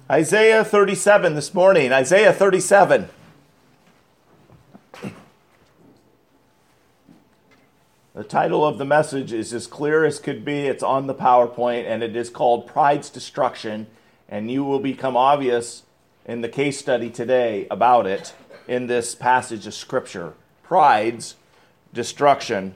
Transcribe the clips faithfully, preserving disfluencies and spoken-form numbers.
Isaiah thirty-seven this morning. Isaiah thirty-seven. The title of the message is as clear as could be. It's on the PowerPoint, and it is called Pride's Destruction. And you will become obvious in the case study today about it in this passage of Scripture. Pride's destruction.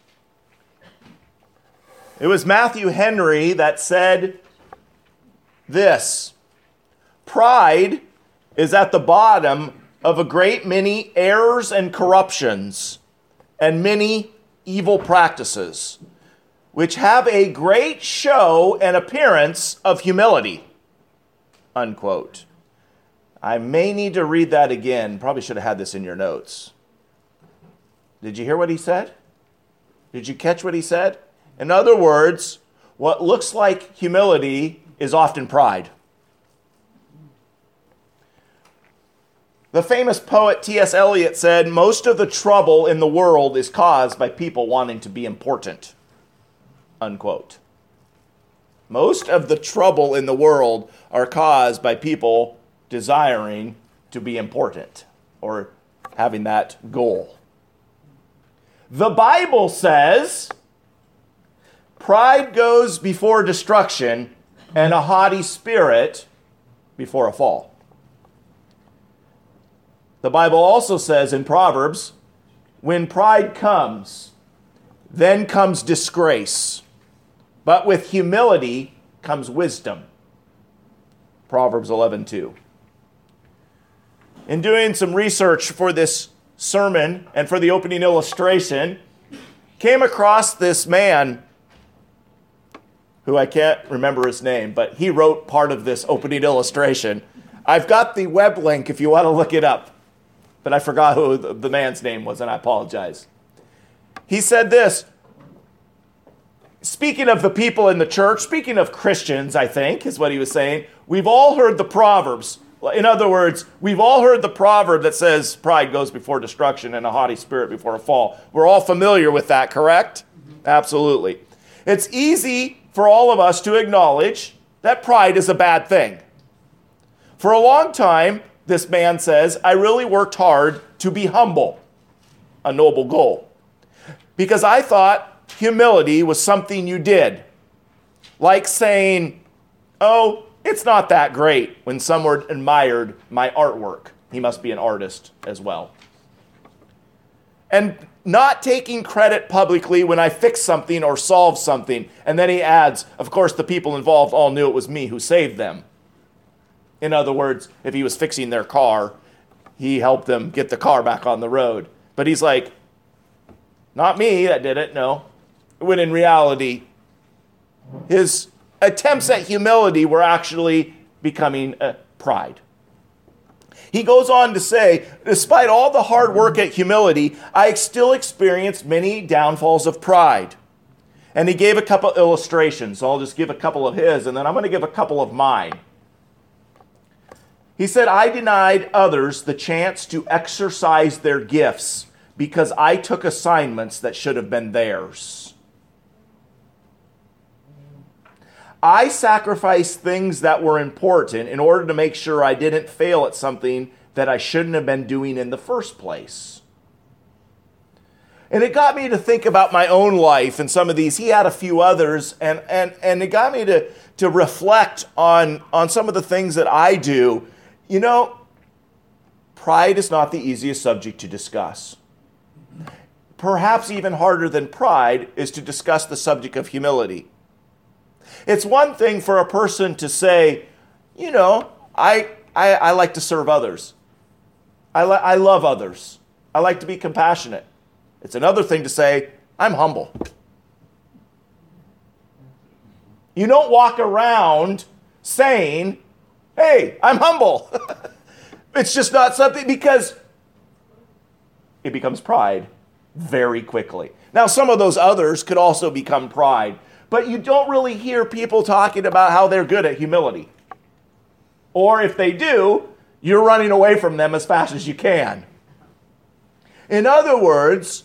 It was Matthew Henry that said this: pride is at the bottom of a great many errors and corruptions and many evil practices, which have a great show and appearance of humility. Unquote. I may need to read that again. Probably should have had this in your notes. Did you hear what he said? Did you catch what he said? In other words, what looks like humility is often pride. The famous poet T S Eliot said, most of the trouble in the world is caused by people wanting to be important. Unquote. Most of the trouble in the world are caused by people desiring to be important or having that goal. The Bible says pride goes before destruction and a haughty spirit before a fall. The Bible also says in Proverbs, when pride comes, then comes disgrace, but with humility comes wisdom. Proverbs eleven two. In doing some research for this sermon and for the opening illustration, came across this man who I can't remember his name, but he wrote part of this opening illustration. I've got the web link if you want to look it up. But I forgot who the man's name was, and I apologize. He said this, speaking of the people in the church, speaking of Christians, I think, is what he was saying, we've all heard the Proverbs. In other words, we've all heard the proverb that says pride goes before destruction and a haughty spirit before a fall. We're all familiar with that, correct? Mm-hmm. Absolutely. It's easy for all of us to acknowledge that pride is a bad thing. For a long time, this man says, I really worked hard to be humble, a noble goal, because I thought humility was something you did, like saying, oh, it's not that great when someone admired my artwork. He must be an artist as well. And not taking credit publicly when I fix something or solve something. And then he adds, of course, the people involved all knew it was me who saved them. In other words, if he was fixing their car, he helped them get the car back on the road. But he's like, not me that did it, no. When in reality, his attempts at humility were actually becoming uh, pride. He goes on to say, despite all the hard work at humility, I still experienced many downfalls of pride. And he gave a couple illustrations. So I'll just give a couple of his, and then I'm going to give a couple of mine. He said, I denied others the chance to exercise their gifts because I took assignments that should have been theirs. I sacrificed things that were important in order to make sure I didn't fail at something that I shouldn't have been doing in the first place. And it got me to think about my own life and some of these. He had a few others, and, and, and it got me to, to reflect on, on some of the things that I do. You know, pride is not the easiest subject to discuss. Perhaps even harder than pride is to discuss the subject of humility. It's one thing for a person to say, you know, I I, I like to serve others. I, li- I love others. I like to be compassionate. It's another thing to say, I'm humble. You don't walk around saying, hey, I'm humble. It's just not something, because it becomes pride very quickly. Now, some of those others could also become pride, but you don't really hear people talking about how they're good at humility. Or if they do, you're running away from them as fast as you can. In other words,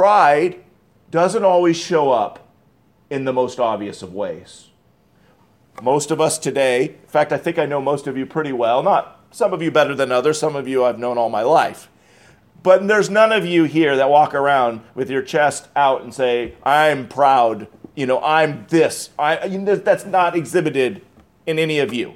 pride doesn't always show up in the most obvious of ways. Most of us today, in fact, I think I know most of you pretty well, not some of you better than others, some of you I've known all my life. But there's none of you here that walk around with your chest out and say, I'm proud, you know, I'm this. I, you know, that's not exhibited in any of you.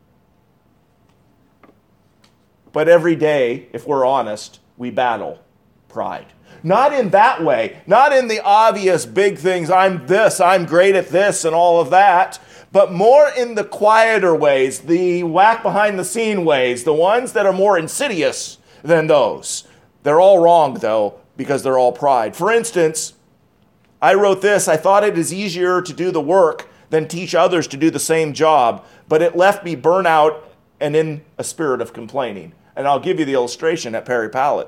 But every day, if we're honest, we battle pride. Not in that way, not in the obvious big things, I'm this, I'm great at this and all of that, but more in the quieter ways, the whack behind the scene ways, the ones that are more insidious than those. They're all wrong, though, because they're all pride. For instance, I wrote this, I thought it is easier to do the work than teach others to do the same job, but it left me burnout and in a spirit of complaining. And I'll give you the illustration at Perry Pallett.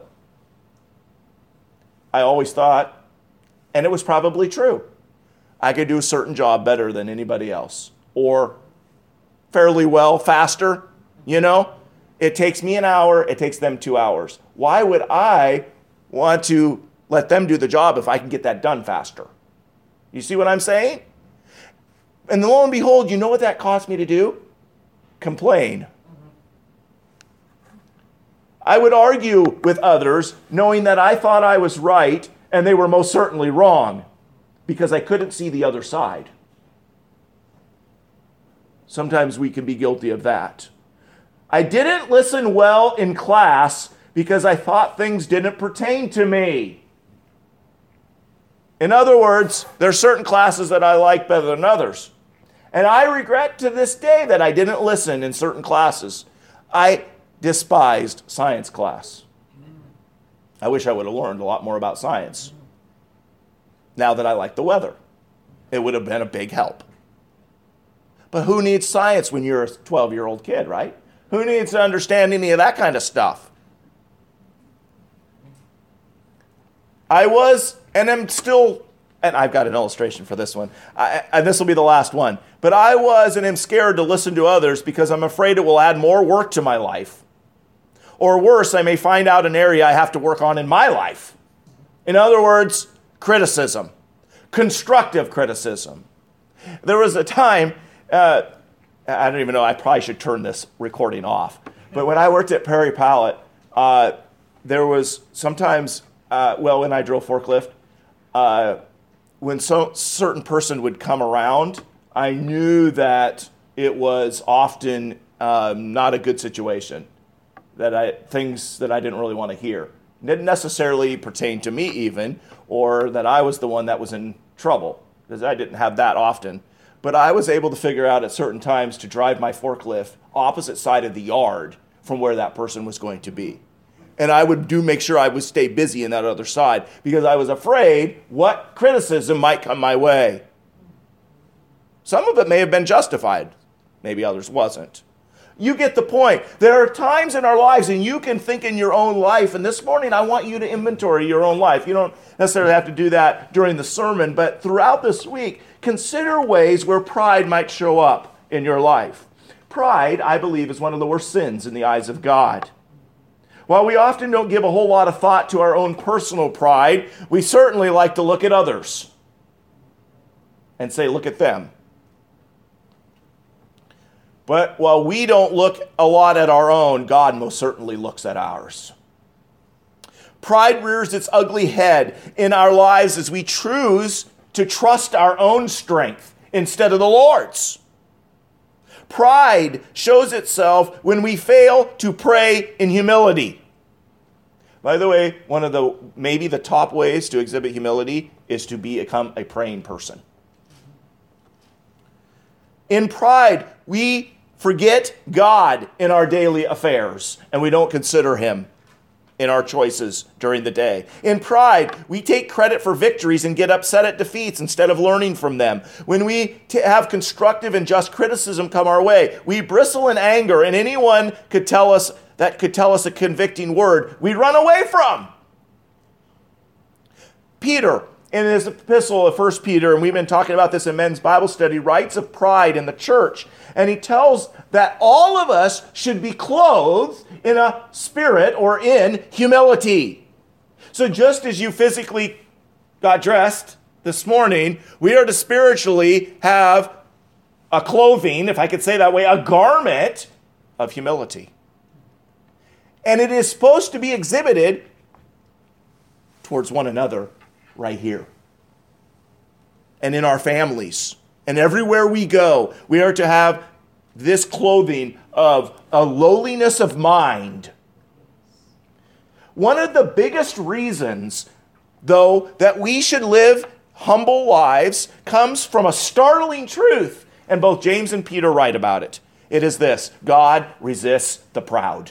I always thought, and it was probably true, I could do a certain job better than anybody else, or fairly well, faster, you know? It takes me an hour, it takes them two hours. Why would I want to let them do the job if I can get that done faster? You see what I'm saying? And lo and behold, you know what that cost me to do? Complain. I would argue with others, knowing that I thought I was right, and they were most certainly wrong, because I couldn't see the other side. Sometimes we can be guilty of that. I didn't listen well in class because I thought things didn't pertain to me. In other words, there are certain classes that I like better than others. And I regret to this day that I didn't listen in certain classes. I despised science class. I wish I would have learned a lot more about science. Now that I like the weather, it would have been a big help. But who needs science when you're a twelve-year-old kid, right? Who needs to understand any of that kind of stuff? I was, and am still, and I've got an illustration for this one, I, and this will be the last one, but I was and am scared to listen to others because I'm afraid it will add more work to my life. Or worse, I may find out an area I have to work on in my life. In other words, criticism, constructive criticism. There was a time, uh, I don't even know, I probably should turn this recording off, but when I worked at Perry Pallett, uh, there was sometimes, uh, well, when I drove forklift, uh, when some certain person would come around, I knew that it was often um, not a good situation. That I things that I didn't really want to hear. Didn't necessarily pertain to me even, or that I was the one that was in trouble, because I didn't have that often. But I was able to figure out at certain times to drive my forklift opposite side of the yard from where that person was going to be. And I would do make sure I would stay busy in that other side, because I was afraid what criticism might come my way. Some of it may have been justified. Maybe others wasn't. You get the point. There are times in our lives, and you can think in your own life, and this morning I want you to inventory your own life. You don't necessarily have to do that during the sermon, but throughout this week, consider ways where pride might show up in your life. Pride, I believe, is one of the worst sins in the eyes of God. While we often don't give a whole lot of thought to our own personal pride, we certainly like to look at others and say, look at them. But while we don't look a lot at our own, God most certainly looks at ours. Pride rears its ugly head in our lives as we choose to trust our own strength instead of the Lord's. Pride shows itself when we fail to pray in humility. By the way, one of the maybe the top ways to exhibit humility is to become a praying person. In pride, we forget God in our daily affairs, and we don't consider him in our choices during the day. In pride, we take credit for victories and get upset at defeats instead of learning from them. When we t- have constructive and just criticism come our way, we bristle in anger, and anyone could tell us that could tell us a convicting word, we run away from. Peter, in his epistle of First Peter, and we've been talking about this in men's Bible study, writes of pride in the church. And he tells that all of us should be clothed in a spirit or in humility. So just as you physically got dressed this morning, we are to spiritually have a clothing, if I could say that way, a garment of humility. And it is supposed to be exhibited towards one another right here. And in our families. And everywhere we go, we are to have this clothing of a lowliness of mind. One of the biggest reasons, though, that we should live humble lives comes from a startling truth. And both James and Peter write about it. It is this: God resists the proud.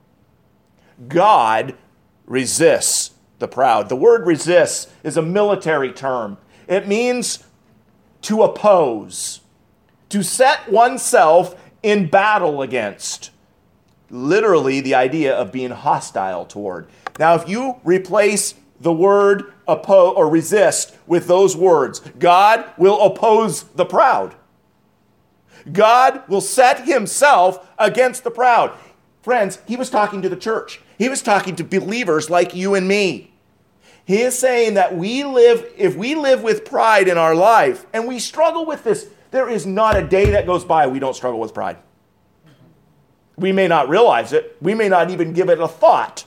God resists the proud. The word resist is a military term. It means to oppose, to set oneself in battle against. Literally the idea of being hostile toward. Now, if you replace the word oppose or resist with those words, God will oppose the proud. God will set himself against the proud. Friends, he was talking to the church. He was talking to believers like you and me. He is saying that we live, if we live with pride in our life, and we struggle with this, there is not a day that goes by we don't struggle with pride. We may not realize it. We may not even give it a thought.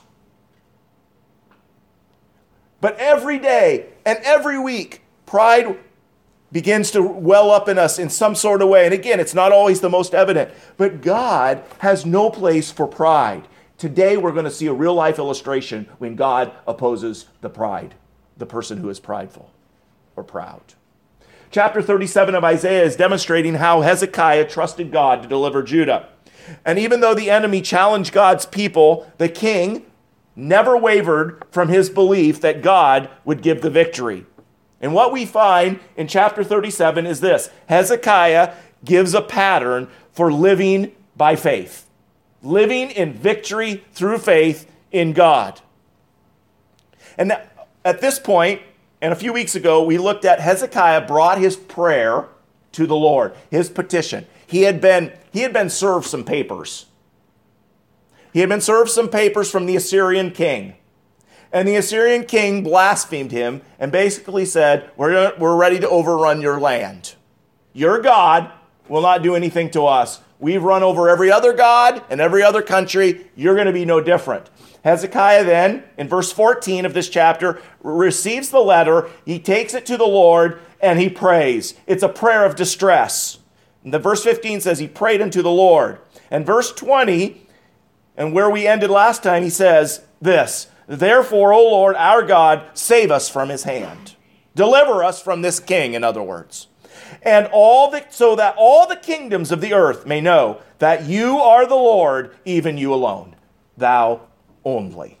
But every day and every week, pride begins to well up in us in some sort of way. And again, it's not always the most evident. But God has no place for pride. Today, we're going to see a real life illustration when God opposes the pride, the person who is prideful or proud. Chapter thirty-seven of Isaiah is demonstrating how Hezekiah trusted God to deliver Judah. And even though the enemy challenged God's people, the king never wavered from his belief that God would give the victory. And what we find in chapter thirty-seven is this: Hezekiah gives a pattern for living by faith. Living in victory through faith in God. And at this point, and a few weeks ago, we looked at Hezekiah brought his prayer to the Lord, his petition. He had been, he had been served some papers. He had been served some papers from the Assyrian king. And the Assyrian king blasphemed him and basically said, we're, we're ready to overrun your land. Your God will not do anything to us. We've run over every other god and every other country. You're going to be no different. Hezekiah then, in verse fourteen of this chapter, receives the letter. He takes it to the Lord and he prays. It's a prayer of distress. And the verse fifteen says he prayed unto the Lord. And verse twenty, and where we ended last time, he says this: Therefore, O Lord, our God, save us from his hand. Deliver us from this king, in other words. And all the, so that all the kingdoms of the earth may know that you are the Lord, even you alone, thou only.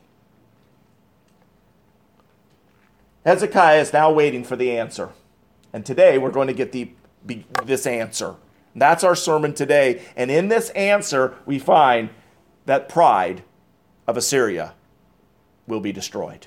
Hezekiah is now waiting for the answer. And today we're going to get the, be, this answer. That's our sermon today. And in this answer, we find that pride of Assyria will be destroyed.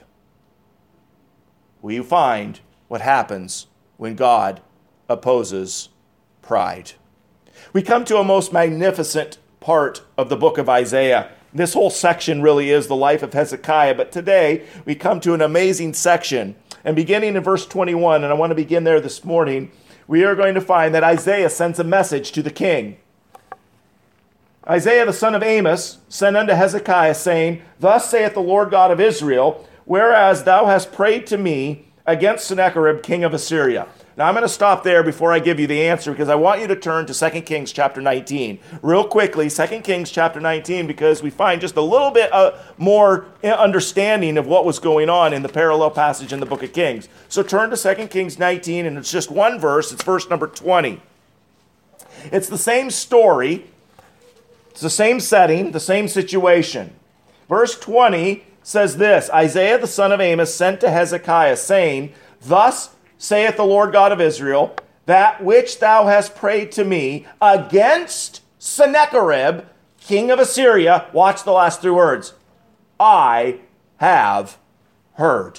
We find what happens when God opposes pride. We come to a most magnificent part of the book of Isaiah. This whole section really is the life of Hezekiah, but today we come to an amazing section. And beginning in verse twenty-one, and I want to begin there this morning, we are going to find that Isaiah sends a message to the king. Isaiah the son of Amos sent unto Hezekiah, saying, Thus saith the Lord God of Israel, whereas thou hast prayed to me against Sennacherib, king of Assyria. Now I'm going to stop there before I give you the answer, because I want you to turn to Second Kings chapter nineteen. Real quickly, Second Kings chapter nineteen, because we find just a little bit uh, more understanding of what was going on in the parallel passage in the book of Kings. So turn to Second Kings nineteen, and it's just one verse. It's verse number twenty. It's the same story. It's the same setting, the same situation. Verse twenty says this: Isaiah the son of Amos sent to Hezekiah, saying, Thus saith the Lord God of Israel, that which thou hast prayed to me against Sennacherib, king of Assyria. Watch the last three words. I have heard.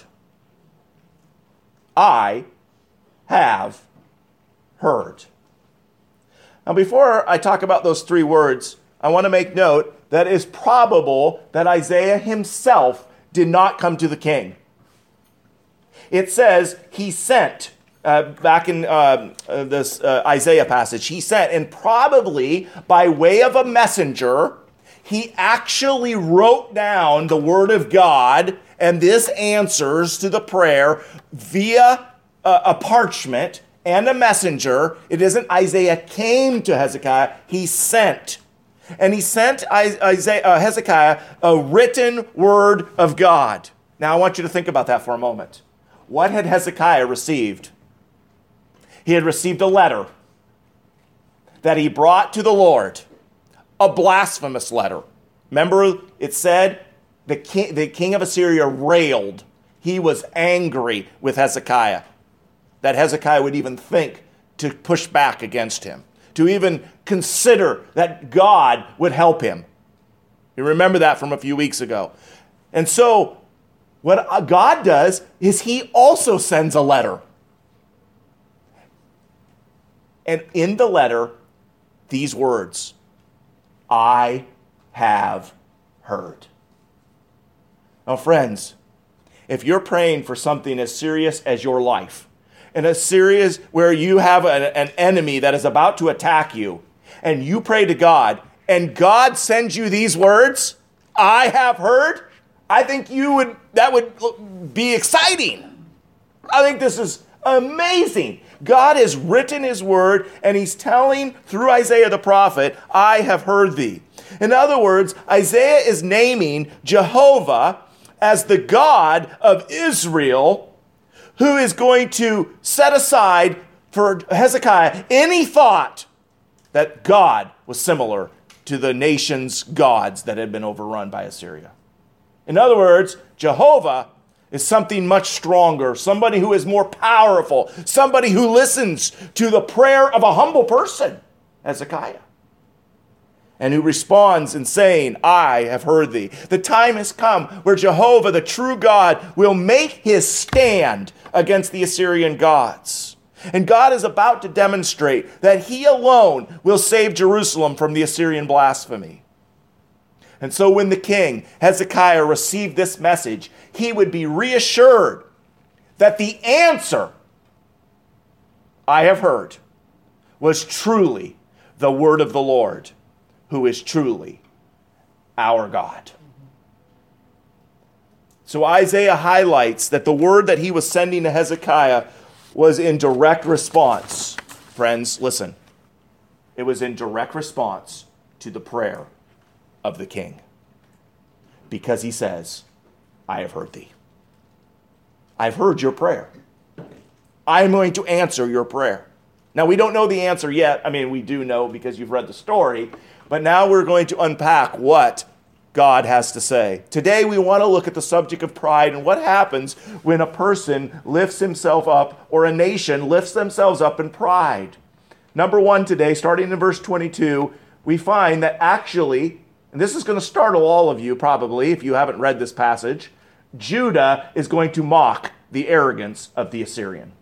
I have heard. Now, before I talk about those three words, I want to make note that it is probable that Isaiah himself did not come to the king. It says he sent uh, back in uh, uh, this uh, Isaiah passage, he sent, and probably by way of a messenger, he actually wrote down the word of God and this answers to the prayer via a, a parchment and a messenger. It isn't Isaiah came to Hezekiah, he sent. And he sent Isaiah, uh, Hezekiah a written word of God. Now I want you to think about that for a moment. What had Hezekiah received? He had received a letter that he brought to the Lord, a blasphemous letter. Remember, it said the king, the king of Assyria railed. He was angry with Hezekiah, that Hezekiah would even think to push back against him, to even consider that God would help him. You remember that from a few weeks ago. And so what God does is he also sends a letter. And in the letter, these words, I have heard. Now, friends, if you're praying for something as serious as your life, and as serious where you have an, an enemy that is about to attack you, and you pray to God, and God sends you these words, I have heard, I think you would that would be exciting. I think this is amazing. God has written his word, and he's telling through Isaiah the prophet, I have heard thee. In other words, Isaiah is naming Jehovah as the God of Israel, who is going to set aside for Hezekiah any thought that God was similar to the nation's gods that had been overrun by Assyria. In other words, Jehovah is something much stronger, somebody who is more powerful, somebody who listens to the prayer of a humble person, Hezekiah, and who responds in saying, I have heard thee. The time has come where Jehovah, the true God, will make his stand against the Assyrian gods. And God is about to demonstrate that he alone will save Jerusalem from the Assyrian blasphemy. And so when the king, Hezekiah, received this message, he would be reassured that the answer, I have heard, was truly the word of the Lord, who is truly our God. So Isaiah highlights that the word that he was sending to Hezekiah was in direct response. Friends, listen. It was in direct response to the prayer of the king. Because he says, I have heard thee. I've heard your prayer. I'm going to answer your prayer. Now, we don't know the answer yet. I mean, we do know because you've read the story. But now we're going to unpack what God has to say. Today, we want to look at the subject of pride and what happens when a person lifts himself up or a nation lifts themselves up in pride. Number one today, starting in verse twenty-two, we find that actually, and this is going to startle all of you probably if you haven't read this passage, Judah is going to mock the arrogance of the Assyrian.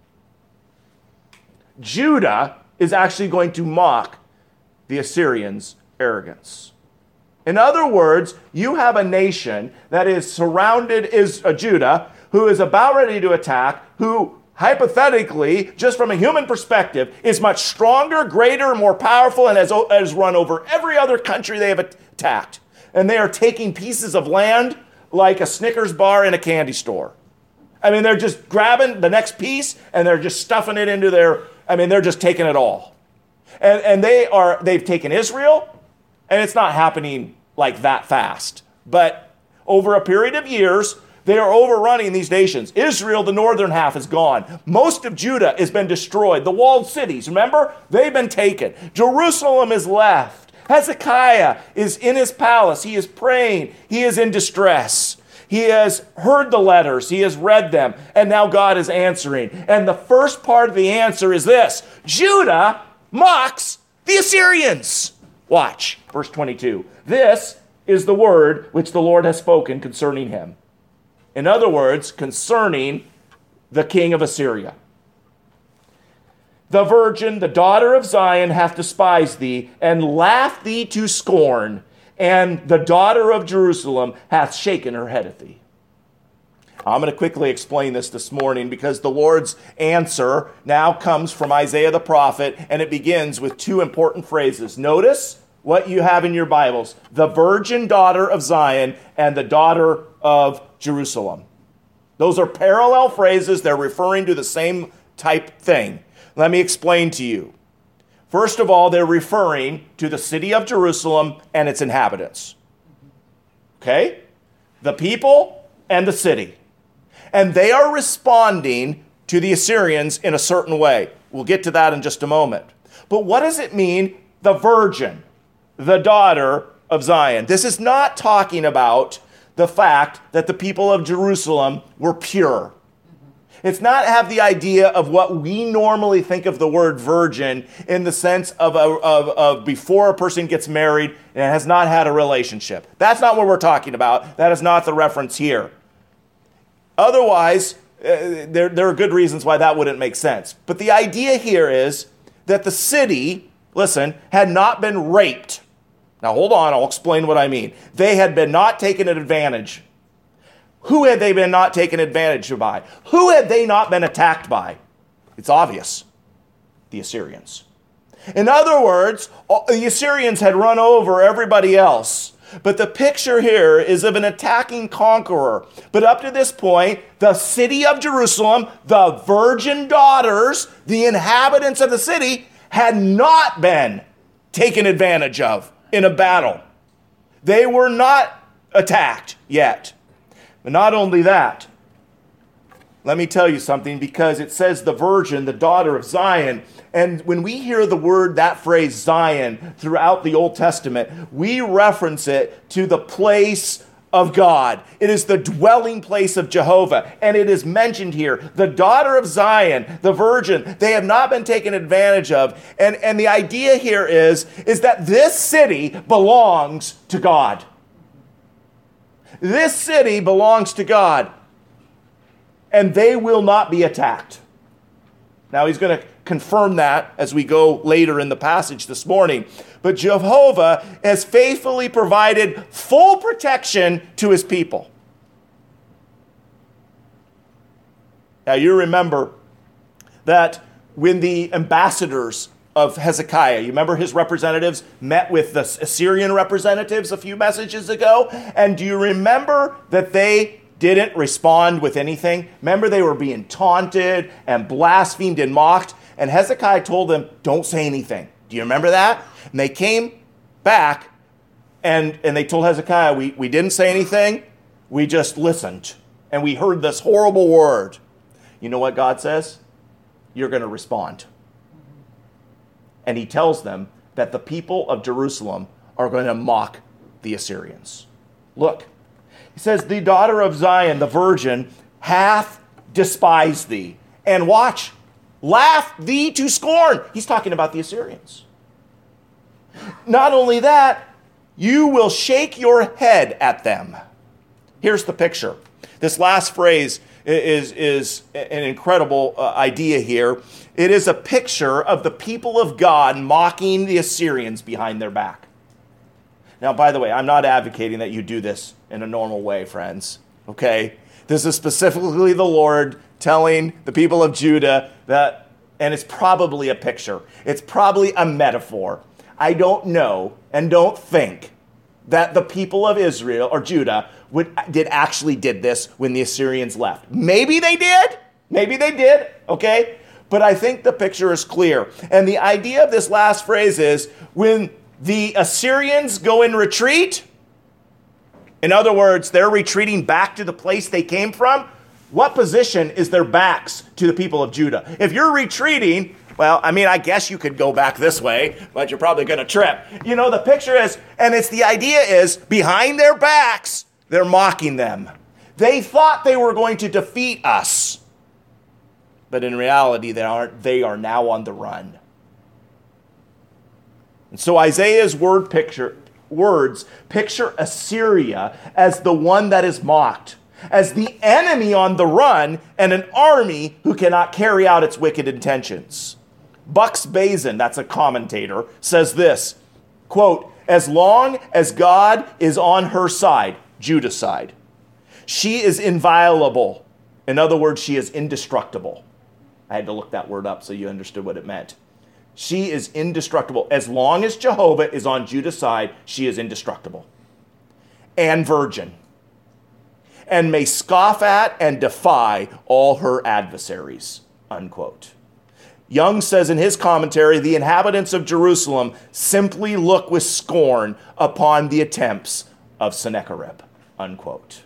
Judah is actually going to mock the Assyrians' arrogance. In other words, you have a nation that is surrounded, is a Judah, who is about ready to attack, who hypothetically, just from a human perspective, is much stronger, greater, more powerful, and has, has run over every other country they have attacked. And they are taking pieces of land like a Snickers bar in a candy store. I mean, they're just grabbing the next piece and they're just stuffing it into their, I mean, they're just taking it all. And, and they are, they've taken Israel, and it's not happening like that fast. But over a period of years, they are overrunning these nations. Israel, the northern half, is gone. Most of Judah has been destroyed. The walled cities, remember? They've been taken. Jerusalem is left. Hezekiah is in his palace. He is praying. He is in distress. He has heard the letters. He has read them. And now God is answering. And the first part of the answer is this. Judah mocks the Assyrians. Watch, verse twenty-two. This is the word which the Lord has spoken concerning him. In other words, concerning the king of Assyria. The virgin, the daughter of Zion, hath despised thee, and laughed thee to scorn, and the daughter of Jerusalem hath shaken her head at thee. I'm going to quickly explain this this morning because the Lord's answer now comes from Isaiah the prophet, and it begins with two important phrases. Notice what you have in your Bibles: the virgin daughter of Zion and the daughter of Jerusalem. Those are parallel phrases. They're referring to the same type thing. Let me explain to you. First of all, they're referring to the city of Jerusalem and its inhabitants. Okay? The people and the city. And they are responding to the Assyrians in a certain way. We'll get to that in just a moment. But what does it mean, the virgin, the daughter of Zion? This is not talking about the fact that the people of Jerusalem were pure. It's not have the idea of what we normally think of the word virgin in the sense of, a, of, of before a person gets married and has not had a relationship. That's not what we're talking about. That is not the reference here. Otherwise, uh, there, there are good reasons why that wouldn't make sense. But the idea here is that the city, listen, had not been raped. Now hold on, I'll explain what I mean. They had been not taken advantage. Who had they been not taken advantage by? Who had they not been attacked by? It's obvious. The Assyrians. In other words, the Assyrians had run over everybody else. But the picture here is of an attacking conqueror. But up to this point, the city of Jerusalem, the virgin daughters, the inhabitants of the city, had not been taken advantage of in a battle. They were not attacked yet. But not only that, let me tell you something, because it says the virgin, the daughter of Zion. And when we hear the word, that phrase Zion, throughout the Old Testament, we reference it to the place of God. It is the dwelling place of Jehovah. And it is mentioned here, the daughter of Zion, the virgin, they have not been taken advantage of. And, and the idea here is, is that this city belongs to God. This city belongs to God. And they will not be attacked. Now he's going to confirm that as we go later in the passage this morning. But Jehovah has faithfully provided full protection to his people. Now you remember that when the ambassadors of Hezekiah, you remember his representatives met with the Assyrian representatives a few messages ago? And do you remember that they didn't respond with anything? Remember, they were being taunted and blasphemed and mocked. And Hezekiah told them, don't say anything. Do you remember that? And they came back and, and they told Hezekiah, we, we didn't say anything. We just listened. And we heard this horrible word. You know what God says? You're going to respond. And he tells them that the people of Jerusalem are going to mock the Assyrians. Look. He says, the daughter of Zion, the virgin, hath despised thee. And watch, laugh thee to scorn. He's talking about the Assyrians. Not only that, you will shake your head at them. Here's the picture. This last phrase is, is an incredible uh, idea here. It is a picture of the people of God mocking the Assyrians behind their back. Now, by the way, I'm not advocating that you do this in a normal way, friends, okay? This is specifically the Lord telling the people of Judah that, and it's probably a picture. It's probably a metaphor. I don't know and don't think that the people of Israel or Judah would did actually did this when the Assyrians left. Maybe they did. Maybe they did, okay? But I think the picture is clear. And the idea of this last phrase is when the Assyrians go in retreat. In other words, they're retreating back to the place they came from. What position is their backs to the people of Judah? If you're retreating, well, I mean, I guess you could go back this way, but you're probably going to trip. You know, the picture is, and it's the idea is, behind their backs, they're mocking them. They thought they were going to defeat us. But in reality, they aren't. They are now on the run. And so Isaiah's word picture, words picture Assyria as the one that is mocked, as the enemy on the run, and an army who cannot carry out its wicked intentions. Bucks Bazin, that's a commentator, says this, quote, as long as God is on her side, Judah's side, She is inviolable. In other words, she is indestructible. I had to look that word up so you understood what it meant. She is indestructible. As long as Jehovah is on Judah's side, she is indestructible. And virgin. And may scoff at and defy all her adversaries. Unquote. Young says in his commentary, the inhabitants of Jerusalem simply look with scorn upon the attempts of Sennacherib. Unquote.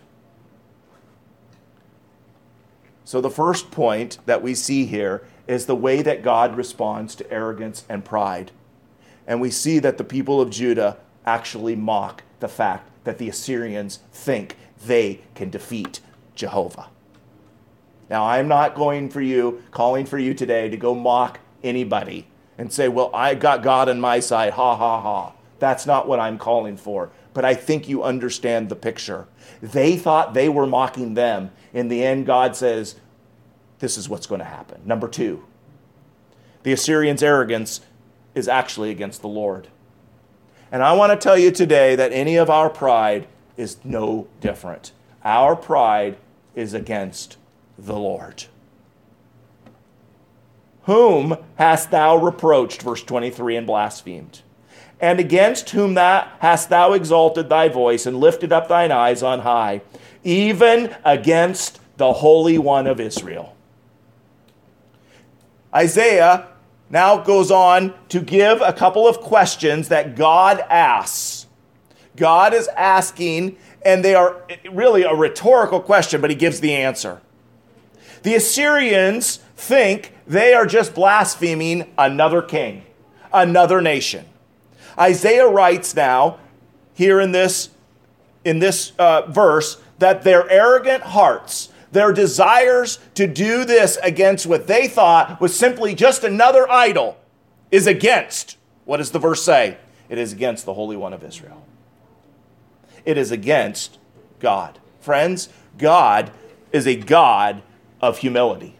So the first point that we see here is the way that God responds to arrogance and pride. And we see that the people of Judah actually mock the fact that the Assyrians think they can defeat Jehovah. Now, I'm not going for you, calling for you today to go mock anybody and say, well, I got God on my side, ha, ha, ha. That's not what I'm calling for. But I think you understand the picture. They thought they were mocking them. In the end, God says, this is what's going to happen. Number two, the Assyrians' arrogance is actually against the Lord. And I want to tell you today that any of our pride is no different. Our pride is against the Lord. Whom hast thou reproached, verse twenty-three, and blasphemed? And against whom that hast thou exalted thy voice and lifted up thine eyes on high, even against the Holy One of Israel. Isaiah now goes on to give a couple of questions that God asks. God is asking, and they are really a rhetorical question, but he gives the answer. The Assyrians think they are just blaspheming another king, another nation. Isaiah writes now, here in this, in this uh, verse, that their arrogant hearts, their desires to do this against what they thought was simply just another idol, is against, what does the verse say? It is against the Holy One of Israel. It is against God. Friends, God is a God of humility.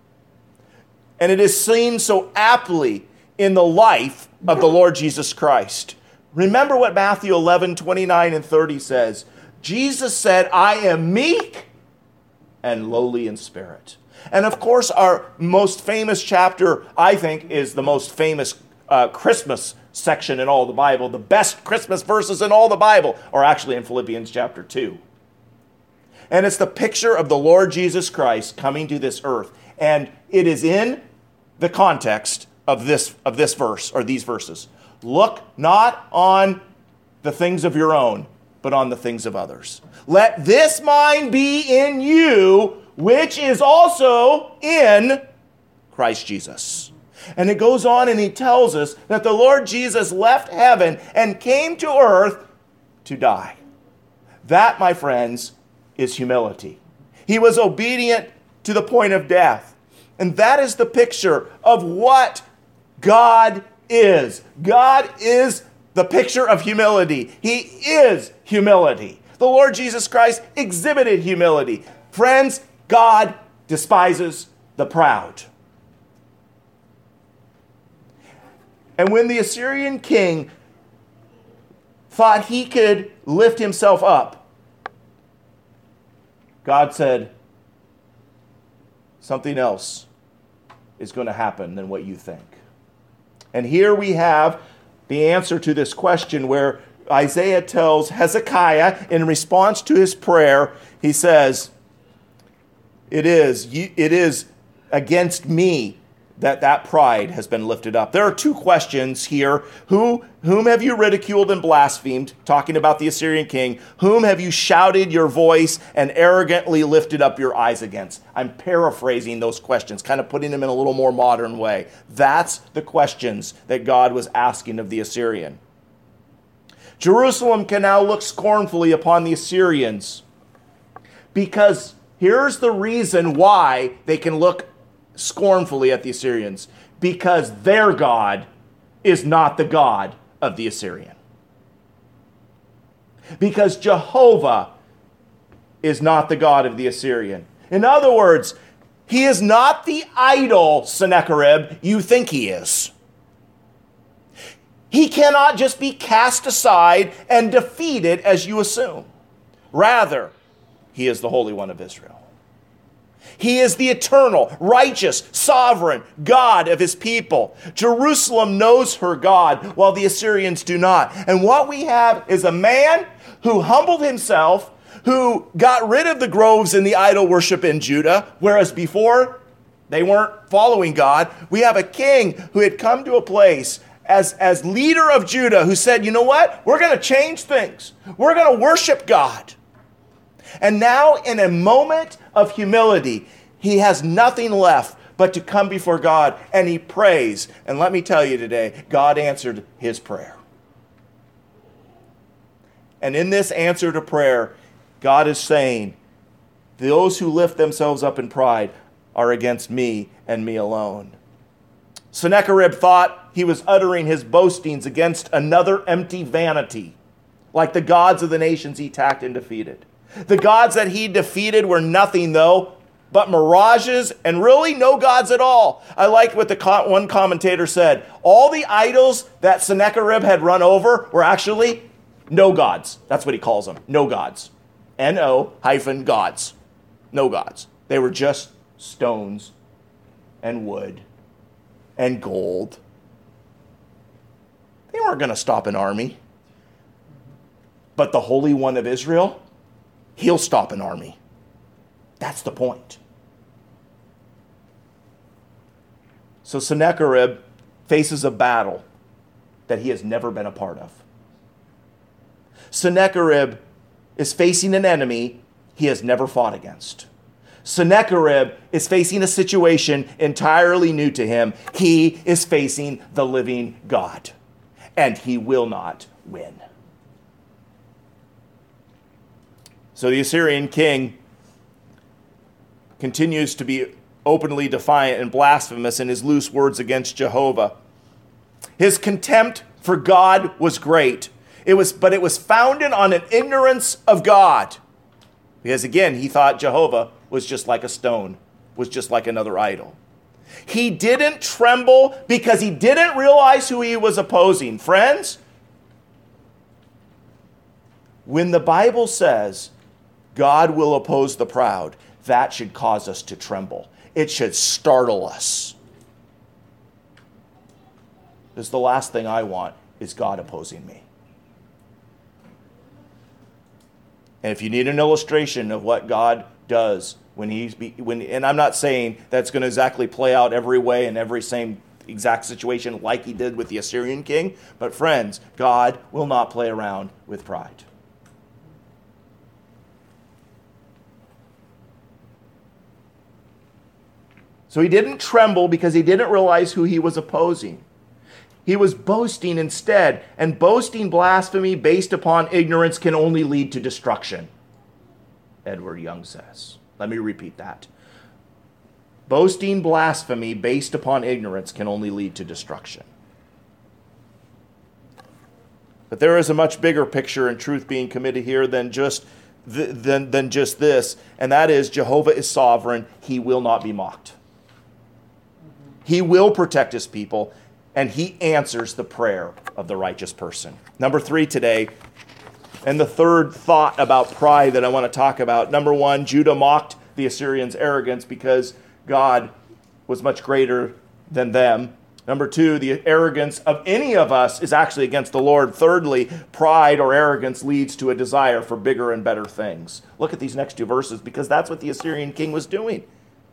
And it is seen so aptly in the life of the Lord Jesus Christ. Remember what Matthew eleven, twenty-nine and thirty says. Jesus said, I am meek and lowly in spirit. And of course, our most famous chapter, I think, is the most famous uh, Christmas section in all the Bible. The best Christmas verses in all the Bible are actually in Philippians chapter two. And it's the picture of the Lord Jesus Christ coming to this earth. And it is in the context of this, of this verse, or these verses. Look not on the things of your own, but on the things of others. Let this mind be in you, which is also in Christ Jesus. And it goes on and he tells us that the Lord Jesus left heaven and came to earth to die. That, my friends, is humility. He was obedient to the point of death. And that is the picture of what God is. God is the picture of humility. He is humility. The Lord Jesus Christ exhibited humility. Friends, God despises the proud. And when the Assyrian king thought he could lift himself up, God said, something else is going to happen than what you think. And here we have the answer to this question where Isaiah tells Hezekiah in response to his prayer, he says, it is, it is against me that that pride has been lifted up. There are two questions here. Who, whom have you ridiculed and blasphemed? Talking about the Assyrian king. Whom have you shouted your voice and arrogantly lifted up your eyes against? I'm paraphrasing those questions, kind of putting them in a little more modern way. That's the questions that God was asking of the Assyrian. Jerusalem can now look scornfully upon the Assyrians because here's the reason why they can look scornfully at the Assyrians, because their God is not the God of the Assyrian. Because Jehovah is not the God of the Assyrian. In other words, he is not the idol, Sennacherib, you think he is. He cannot just be cast aside and defeated as you assume. Rather, he is the Holy One of Israel. He is the eternal, righteous, sovereign God of his people. Jerusalem knows her God, while the Assyrians do not. And what we have is a man who humbled himself, who got rid of the groves and the idol worship in Judah, whereas before they weren't following God. We have a king who had come to a place as, as leader of Judah who said, you know what? We're going to change things. We're going to worship God. And now, in a moment of humility, he has nothing left but to come before God, and he prays. And let me tell you today, God answered his prayer. And in this answer to prayer, God is saying, those who lift themselves up in pride are against me and me alone. Sennacherib thought he was uttering his boastings against another empty vanity, like the gods of the nations he attacked and defeated. The gods that he defeated were nothing, though, but mirages and really no gods at all. I liked what the co- one commentator said. All the idols that Sennacherib had run over were actually no gods. That's what he calls them, no gods. N O hyphen gods. No gods. They were just stones and wood and gold. They weren't going to stop an army. But the Holy One of Israel, he'll stop an army. That's the point. So Sennacherib faces a battle that he has never been a part of. Sennacherib is facing an enemy he has never fought against. Sennacherib is facing a situation entirely new to him. He is facing the living God, and he will not win. So the Assyrian king continues to be openly defiant and blasphemous in his loose words against Jehovah. His contempt for God was great. It was, but it was founded on an ignorance of God. Because again, he thought Jehovah was just like a stone, was just like another idol. He didn't tremble because he didn't realize who he was opposing. Friends, when the Bible says God will oppose the proud, that should cause us to tremble. It should startle us. Because the last thing I want is God opposing me. And if you need an illustration of what God does when he's, when, and I'm not saying that's going to exactly play out every way in every same exact situation like he did with the Assyrian king, but friends, God will not play around with pride. So he didn't tremble because he didn't realize who he was opposing. He was boasting instead, and boasting blasphemy based upon ignorance can only lead to destruction, Edward Young says. Let me repeat that. Boasting blasphemy based upon ignorance can only lead to destruction. But there is a much bigger picture and truth being committed here than just, th- than, than just this, and that is Jehovah is sovereign. He will not be mocked. He will protect his people, and he answers the prayer of the righteous person. Number three today, and the third thought about pride that I want to talk about. Number one, Judah mocked the Assyrians' arrogance because God was much greater than them. Number two, the arrogance of any of us is actually against the Lord. Thirdly, pride or arrogance leads to a desire for bigger and better things. Look at these next two verses, because that's what the Assyrian king was doing.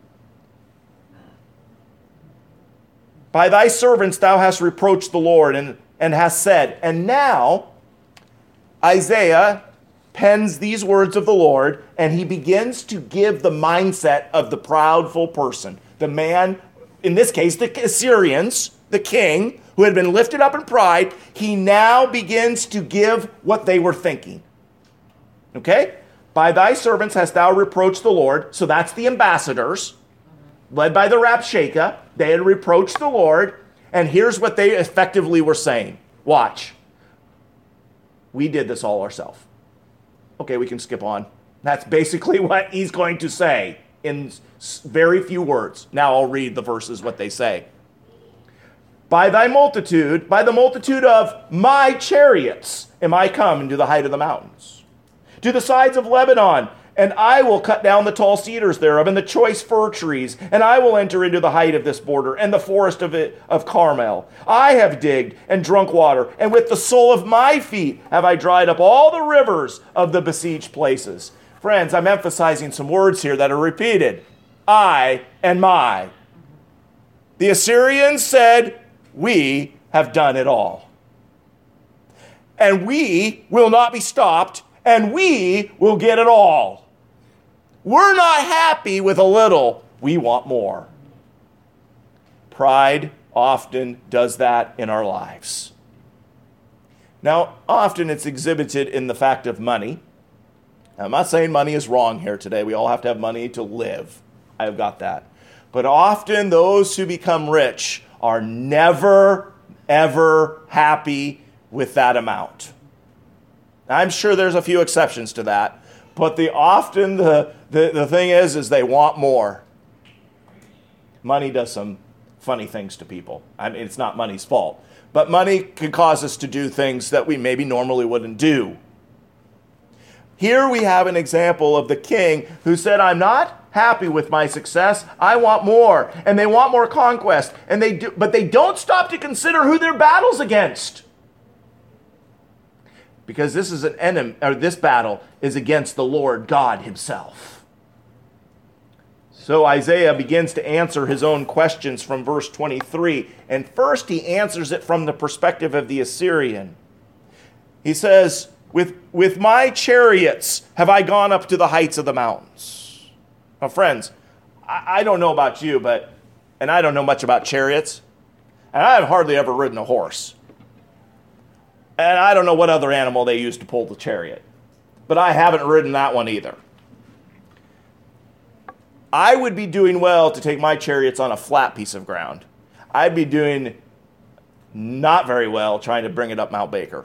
By thy servants thou hast reproached the Lord and, and hast said. And now Isaiah pens these words of the Lord, and he begins to give the mindset of the proudful person. The man, in this case, the Assyrians, the king, who had been lifted up in pride, he now begins to give what they were thinking. Okay? By thy servants hast thou reproached the Lord. So that's the ambassadors, led by the Rabshakeh. They had reproached the Lord, and here's what they effectively were saying. Watch. We did this all ourselves. Okay, we can skip on. That's basically what he's going to say in very few words. Now I'll read the verses, what they say. By thy multitude, by the multitude of my chariots, am I come into the height of the mountains, to the sides of Lebanon, And I will cut down the tall cedars thereof, and the choice fir trees, and I will enter into the height of this border, and the forest of it of Carmel. I have digged and drunk water, and with the sole of my feet have I dried up all the rivers of the besieged places. Friends, I'm emphasizing some words here that are repeated. I and my. The Assyrians said, we have done it all. And we will not be stopped, and we will get it all. We're not happy with a little. We want more. Pride often does that in our lives. Now, often it's exhibited in the fact of money. I'm not saying money is wrong here today. We all have to have money to live. I've got that. But often those who become rich are never, ever happy with that amount. I'm sure there's a few exceptions to that. But the often the, the, the thing is, is they want more. Money does some funny things to people. I mean, it's not money's fault. But money can cause us to do things that we maybe normally wouldn't do. Here we have an example of the king who said, I'm not happy with my success. I want more. And they want more conquest. And they do, but they don't stop to consider who their battle's against. Because this is an enemy, or this battle is against the Lord God himself. So Isaiah begins to answer his own questions from verse twenty-three. And first he answers it from the perspective of the Assyrian. He says, with, with my chariots have I gone up to the heights of the mountains. Now friends, I, I don't know about you, but, and I don't know much about chariots, and I've hardly ever ridden a horse. And I don't know what other animal they use to pull the chariot. But I haven't ridden that one either. I would be doing well to take my chariots on a flat piece of ground. I'd be doing not very well trying to bring it up Mount Baker.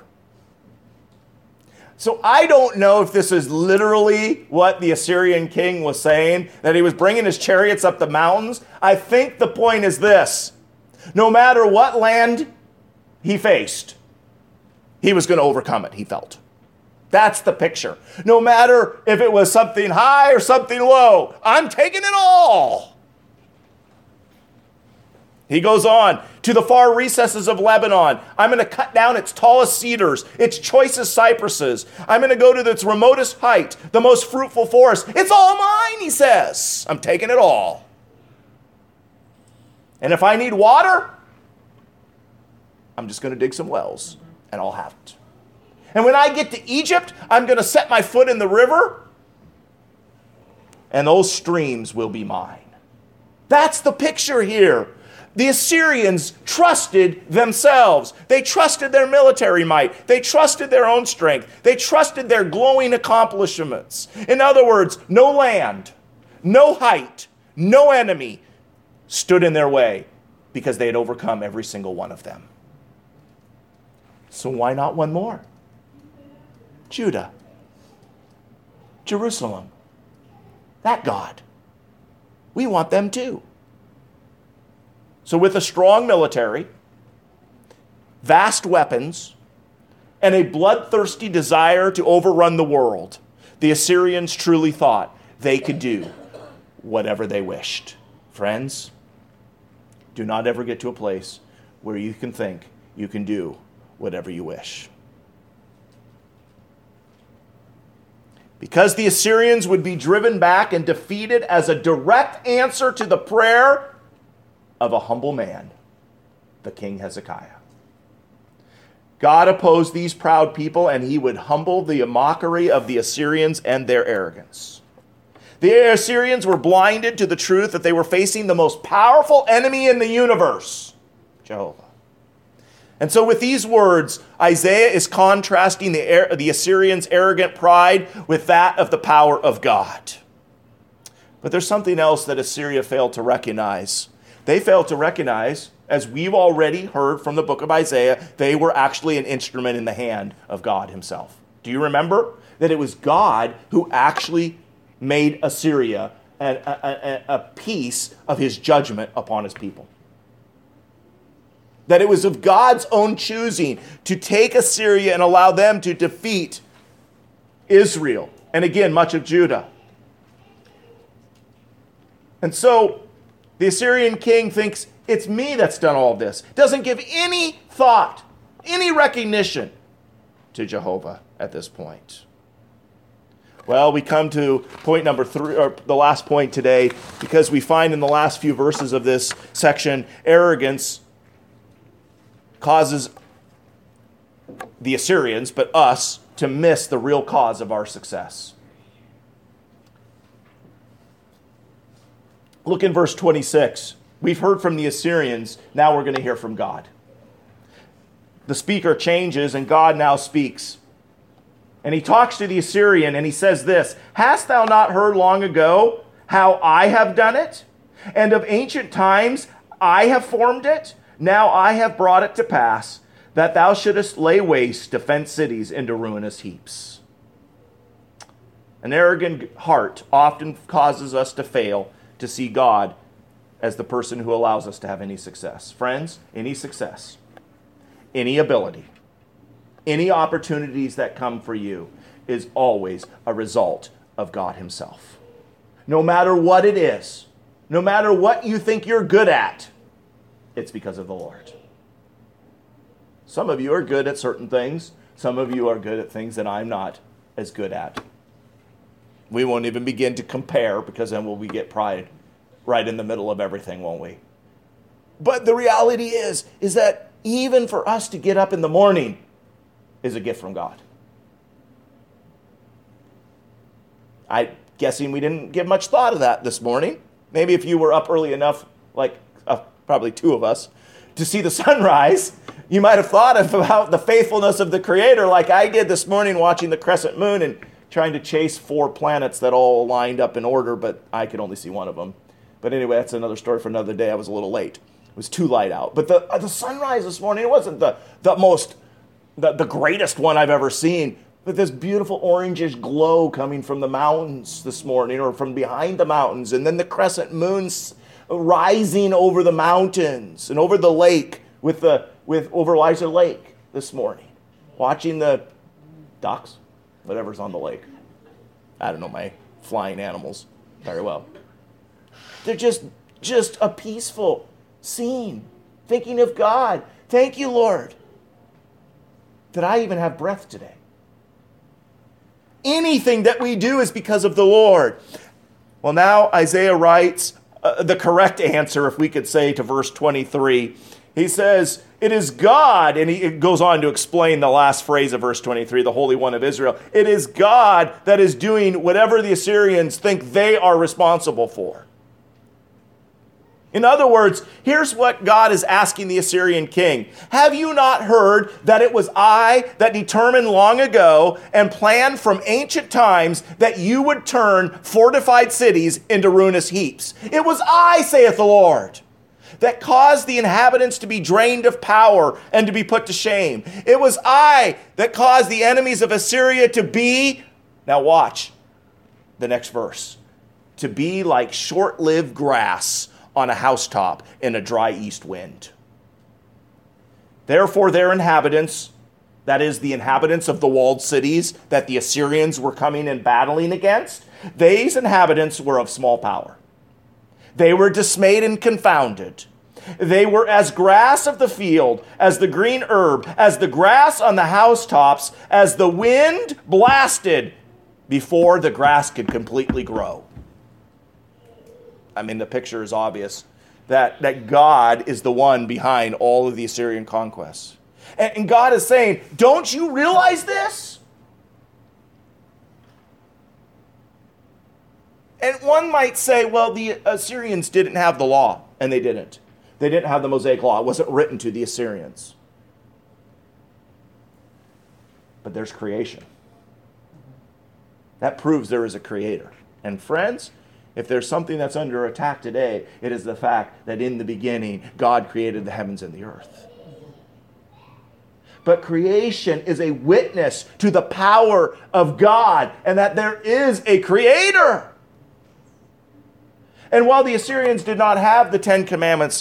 So I don't know if this is literally what the Assyrian king was saying, that he was bringing his chariots up the mountains. I think the point is this. No matter what land he faced, he was going to overcome it, he felt. That's the picture. No matter if it was something high or something low, I'm taking it all. He goes on, to the far recesses of Lebanon, I'm going to cut down its tallest cedars, its choicest cypresses. I'm going to go to its remotest height, the most fruitful forest. It's all mine, he says. I'm taking it all. And if I need water, I'm just going to dig some wells. And I'll have it. And when I get to Egypt, I'm going to set my foot in the river, and those streams will be mine. That's the picture here. The Assyrians trusted themselves. They trusted their military might. They trusted their own strength. They trusted their glowing accomplishments. In other words, no land, no height, no enemy stood in their way because they had overcome every single one of them. So why not one more? Judah. Jerusalem. That God. We want them too. So with a strong military, vast weapons, and a bloodthirsty desire to overrun the world, the Assyrians truly thought they could do whatever they wished. Friends, do not ever get to a place where you can think you can do whatever you wish. Because the Assyrians would be driven back and defeated as a direct answer to the prayer of a humble man, the King Hezekiah. God opposed these proud people, and he would humble the mockery of the Assyrians and their arrogance. The Assyrians were blinded to the truth that they were facing the most powerful enemy in the universe, Jehovah. And so with these words, Isaiah is contrasting the, the Assyrians' arrogant pride with that of the power of God. But there's something else that Assyria failed to recognize. They failed to recognize, as we've already heard from the book of Isaiah, they were actually an instrument in the hand of God himself. Do you remember that it was God who actually made Assyria a, a, a, a piece of his judgment upon his people? That it was of God's own choosing to take Assyria and allow them to defeat Israel, and again, much of Judah. And so the Assyrian king thinks, it's me that's done all this. Doesn't give any thought, any recognition to Jehovah at this point. Well, we come to point number three, or the last point today, because we find in the last few verses of this section, arrogance causes the Assyrians, but us, to miss the real cause of our success. Look in verse twenty-six. We've heard from the Assyrians, now we're going to hear from God. The speaker changes, and God now speaks. And he talks to the Assyrian, and he says this, hast thou not heard long ago how I have done it? And of ancient times I have formed it? Now I have brought it to pass, that thou shouldest lay waste defense cities into ruinous heaps. An arrogant heart often causes us to fail to see God as the person who allows us to have any success. Friends, any success, any ability, any opportunities that come for you is always a result of God himself. No matter what it is, no matter what you think you're good at, it's because of the Lord. Some of you are good at certain things. Some of you are good at things that I'm not as good at. We won't even begin to compare, because then we'll we get pride right in the middle of everything, won't we? But the reality is, is that even for us to get up in the morning is a gift from God. I'm guessing we didn't give much thought of that this morning. Maybe if you were up early enough, like uh, probably two of us, to see the sunrise, you might have thought of about the faithfulness of the Creator, like I did this morning watching the crescent moon and trying to chase four planets that all lined up in order, but I could only see one of them. But anyway, that's another story for another day. I was a little late. It was too light out. But the uh, the sunrise this morning, it wasn't the, the most, the, the greatest one I've ever seen, but this beautiful orangish glow coming from the mountains this morning, or from behind the mountains, and then the crescent moon's rising over the mountains and over the lake with the with over Liza Lake this morning, watching the ducks, whatever's on the lake. I don't know my flying animals very well. They're just just a peaceful scene, thinking of God. Thank you, Lord, that I even have breath today. Anything that we do is because of the Lord. Well, now Isaiah writes uh, the correct answer, if we could say, to verse twenty-three. He says, it is God, and he it goes on to explain the last phrase of verse twenty-three, the Holy One of Israel. It is God that is doing whatever the Assyrians think they are responsible for. In other words, here's what God is asking the Assyrian king. Have you not heard that it was I that determined long ago and planned from ancient times that you would turn fortified cities into ruinous heaps? It was I, saith the Lord, that caused the inhabitants to be drained of power and to be put to shame. It was I that caused the enemies of Assyria to be, now watch the next verse, to be like short-lived grass on a housetop in a dry east wind. Therefore their inhabitants, that is the inhabitants of the walled cities that the Assyrians were coming and battling against, these inhabitants were of small power. They were dismayed and confounded. They were as grass of the field, as the green herb, as the grass on the housetops, as the wind blasted before the grass could completely grow. I mean, the picture is obvious that, that God is the one behind all of the Assyrian conquests. And, and God is saying, don't you realize this? And one might say, well, the Assyrians didn't have the law, and they didn't. They didn't have the Mosaic law. It wasn't written to the Assyrians. But there's creation. That proves there is a creator. And friends, if there's something that's under attack today, it is the fact that in the beginning, God created the heavens and the earth. But creation is a witness to the power of God and that there is a creator. And while the Assyrians did not have the Ten Commandments,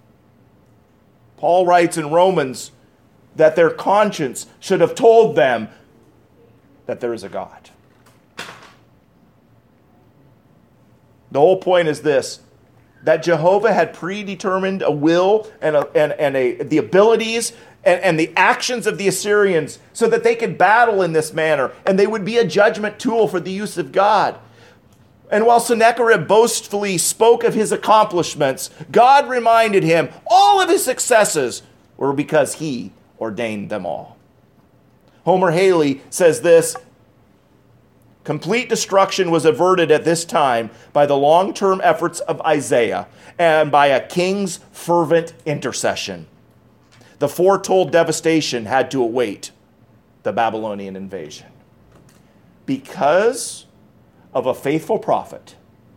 Paul writes in Romans that their conscience should have told them that there is a God. The whole point is this, that Jehovah had predetermined a will and, a, and, and a, the abilities and, and the actions of the Assyrians so that they could battle in this manner, and they would be a judgment tool for the use of God. And while Sennacherib boastfully spoke of his accomplishments, God reminded him all of his successes were because he ordained them all. Homer Haley says this, complete destruction was averted at this time by the long-term efforts of Isaiah and by a king's fervent intercession. The foretold devastation had to await the Babylonian invasion. Because of a faithful prophet,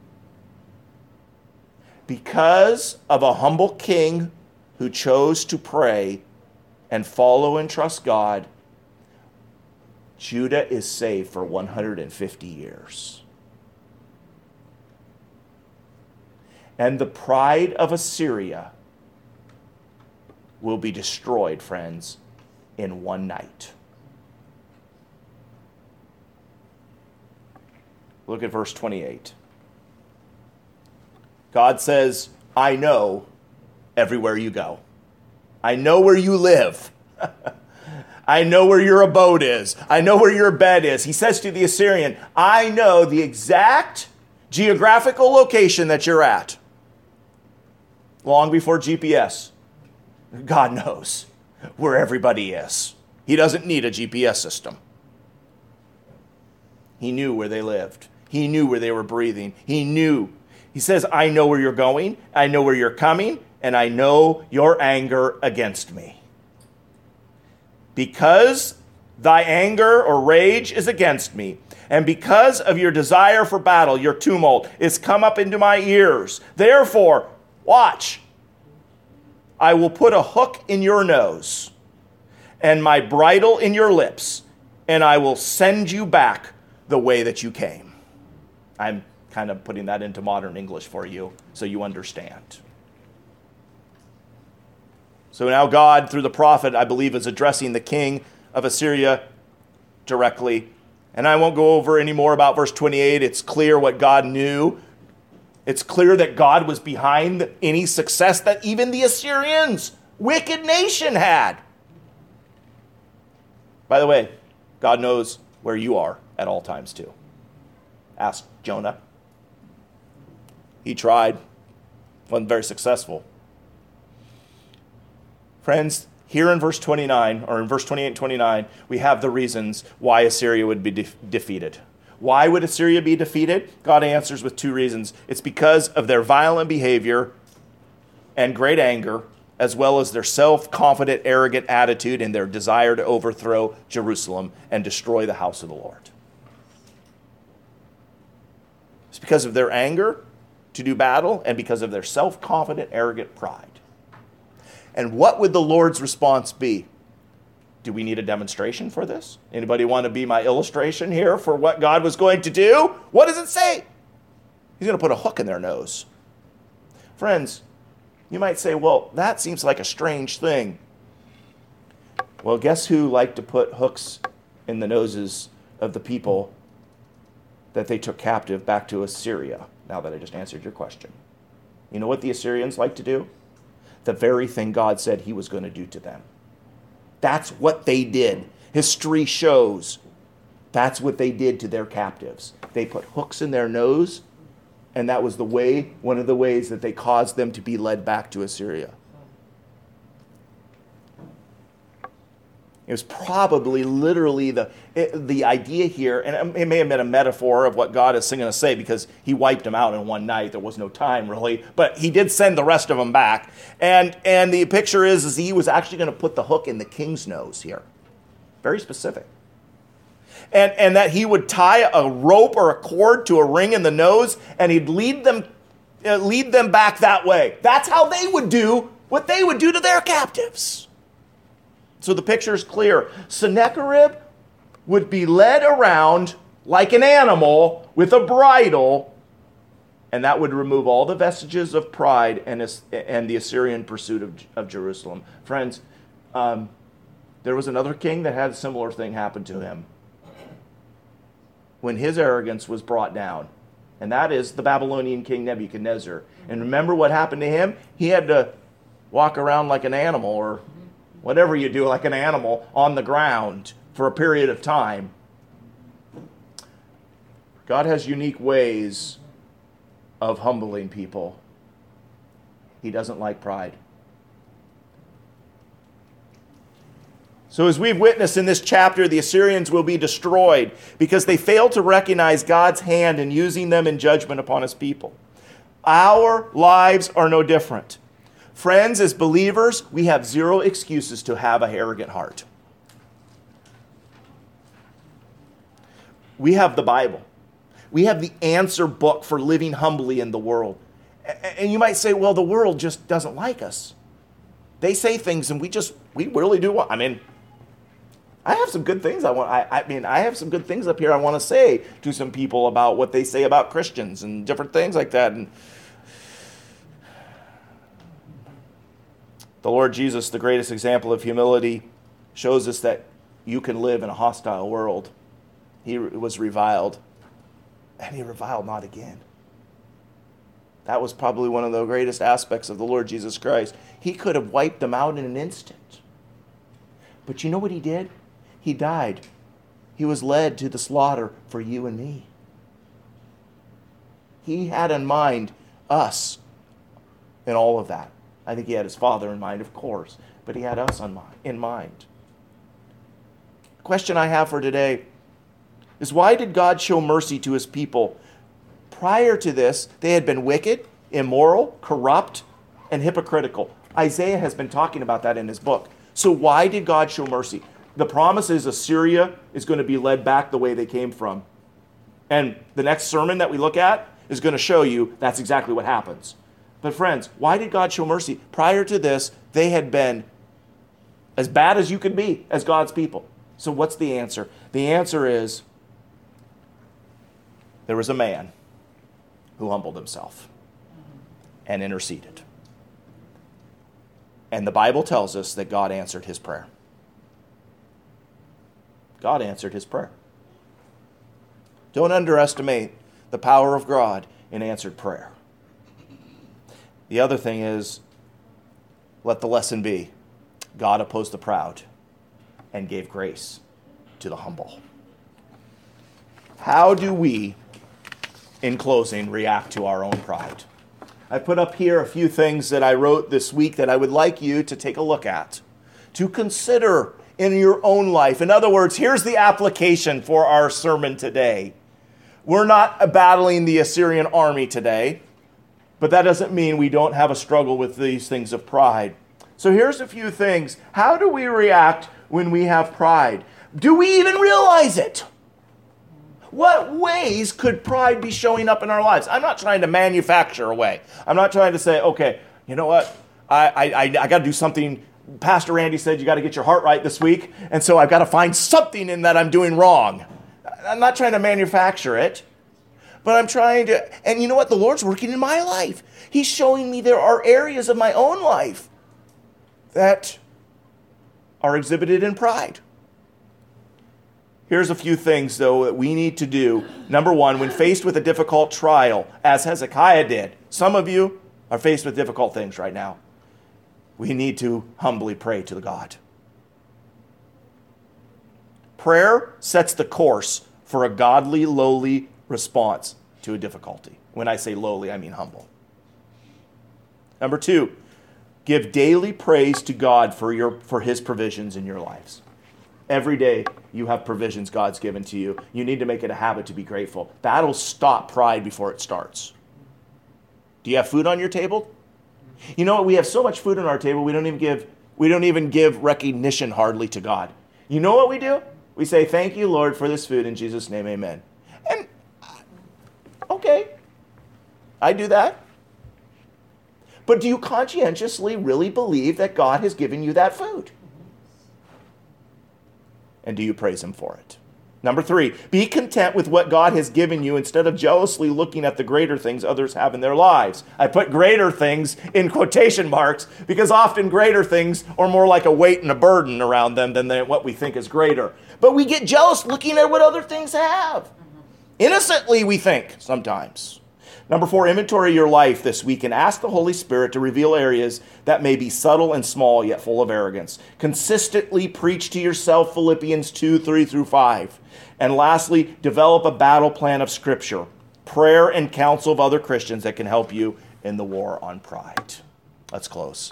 because of a humble king who chose to pray and follow and trust God, Judah is saved for one hundred fifty years. And the pride of Assyria will be destroyed, friends, in one night. Look at verse twenty-eight. God says, I know everywhere you go. I know where you live. I know where your abode is. I know where your bed is. He says to the Assyrian, I know the exact geographical location that you're at. Long before G P S, God knows where everybody is. He doesn't need a G P S system. He knew where they lived. He knew where they were breathing. He knew. He says, I know where you're going. I know where you're coming. And I know your anger against me. Because thy anger or rage is against me, and because of your desire for battle, your tumult is come up into my ears. Therefore, watch, I will put a hook in your nose and my bridle in your lips, and I will send you back the way that you came. I'm kind of putting that into modern English for you so you understand. So now God, through the prophet, I believe, is addressing the king of Assyria directly. And I won't go over any more about verse twenty-eight. It's clear what God knew. It's clear that God was behind any success that even the Assyrians, wicked nation, had. By the way, God knows where you are at all times too. Ask Jonah. He tried, wasn't very successful. Friends, here in verse twenty-nine, or in verse twenty-eight and twenty-nine, we have the reasons why Assyria would be de- defeated. Why would Assyria be defeated? God answers with two reasons. It's because of their violent behavior and great anger, as well as their self-confident, arrogant attitude and their desire to overthrow Jerusalem and destroy the house of the Lord. It's because of their anger to do battle and because of their self-confident, arrogant pride. And what would the Lord's response be? Do we need a demonstration for this? Anybody want to be my illustration here for what God was going to do? What does it say? He's going to put a hook in their nose. Friends, you might say, well, that seems like a strange thing. Well, guess who liked to put hooks in the noses of the people that they took captive back to Assyria? Now that I just answered your question. You know what the Assyrians like to do? The very thing God said he was going to do to them. That's what they did. History shows that's what they did to their captives. They put hooks in their nose, and that was the way, one of the ways that they caused them to be led back to Assyria. It was probably literally the it, the idea here, and it may have been a metaphor of what God is going to say because he wiped them out in one night. There was no time really, but he did send the rest of them back. And and the picture is, is he was actually going to put the hook in the king's nose here. Very specific. And, and that he would tie a rope or a cord to a ring in the nose, and he'd lead them, uh, lead them back that way. That's how they would do what they would do to their captives. So the picture is clear. Sennacherib would be led around like an animal with a bridle, and that would remove all the vestiges of pride and, and the Assyrian pursuit of, of Jerusalem. Friends, um, there was another king that had a similar thing happen to him. When his arrogance was brought down and that is the Babylonian king Nebuchadnezzar. And remember what happened to him? He had to walk around like an animal, or whatever you do like an animal, on the ground for a period of time. God has unique ways of humbling people. He doesn't like pride. So as we've witnessed in this chapter, the Assyrians will be destroyed because they failed to recognize God's hand in using them in judgment upon his people. Our lives are no different. Friends, as believers, we have zero excuses to have an arrogant heart. We have the Bible. We have the answer book for living humbly in the world. And you might say, well, the world just doesn't like us. They say things and we just, we really do want, I mean, I have some good things I want, I, I mean, I have some good things up here I want to say to some people about what they say about Christians and different things like that. And the Lord Jesus, the greatest example of humility, shows us that you can live in a hostile world. He was reviled, and he reviled not again. That was probably one of the greatest aspects of the Lord Jesus Christ. He could have wiped them out in an instant. But you know what he did? He died. He was led to the slaughter for you and me. He had in mind us in all of that. I think he had his Father in mind, of course, but he had us in mind. The question I have for today is, why did God show mercy to his people? Prior to this, they had been wicked, immoral, corrupt, and hypocritical. Isaiah has been talking about that in his book. So why did God show mercy? The promise is Assyria is going to be led back the way they came from. And the next sermon that we look at is going to show you that's exactly what happens. But friends, why did God show mercy? Prior to this, they had been as bad as you could be as God's people. So what's the answer? The answer is, there was a man who humbled himself and interceded. And the Bible tells us that God answered his prayer. God answered his prayer. Don't underestimate the power of God in answered prayer. The other thing is, let the lesson be, God opposed the proud and gave grace to the humble. How do we, in closing, react to our own pride? I put up here a few things that I wrote this week that I would like you to take a look at, to consider in your own life. In other words, here's the application for our sermon today. We're not battling the Assyrian army today, but that doesn't mean we don't have a struggle with these things of pride. So here's a few things. How do we react when we have pride? Do we even realize it? What ways could pride be showing up in our lives? I'm not trying to manufacture a way. I'm not trying to say, okay, you know what? I I, I, I got to do something. Pastor Randy said you got to get your heart right this week, and so I've got to find something in that I'm doing wrong. I'm not trying to manufacture it, but I'm trying to, and you know what? The Lord's working in my life. He's showing me there are areas of my own life that are exhibited in pride. Here's a few things, though, that we need to do. Number one, when faced with a difficult trial, as Hezekiah did. Some of you are faced with difficult things right now. We need to humbly pray to God. Prayer sets the course for a godly, lowly response to a difficulty. When I say lowly, I mean humble. Number two, give daily praise to God for your for his provisions in your lives. Every day you have provisions God's given to you. You need to make it a habit to be grateful. That'll stop pride before it starts. Do you have food on your table? You know what? We have so much food on our table, we don't even give we don't even give recognition hardly to God. You know what we do? We say, thank you, Lord, for this food. In Jesus' name, amen. And, okay, I do that. But do you conscientiously really believe that God has given you that food? And do you praise him for it? Number three, be content with what God has given you instead of jealously looking at the greater things others have in their lives. I put greater things in quotation marks because often greater things are more like a weight and a burden around them than what we think is greater. But we get jealous looking at what other things have. Innocently, we think sometimes. Number four, inventory your life this week and ask the Holy Spirit to reveal areas that may be subtle and small yet full of arrogance. Consistently preach to yourself Philippians two, three through five. And lastly, develop a battle plan of Scripture, prayer and counsel of other Christians that can help you in the war on pride. Let's close.